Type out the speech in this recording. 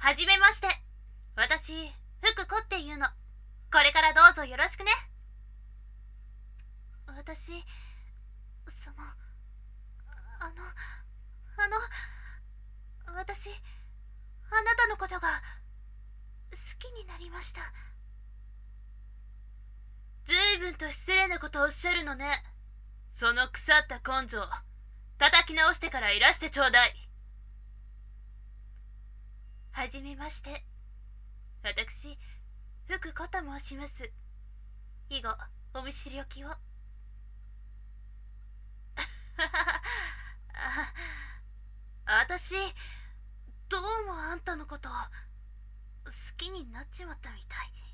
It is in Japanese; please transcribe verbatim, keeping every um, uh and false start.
はじめまして。私、福子っていうの。これからどうぞよろしくね。私、その、あの、あの、私、あなたのことが好きになりました。ずいぶんと失礼なことをおっしゃるのね。その腐った根性、叩き直してからいらしてちょうだい。はじめまして。私、福子と申します。以後、お見知りおきを。あ、私、どうもあんたのこと好きになっちまったみたい。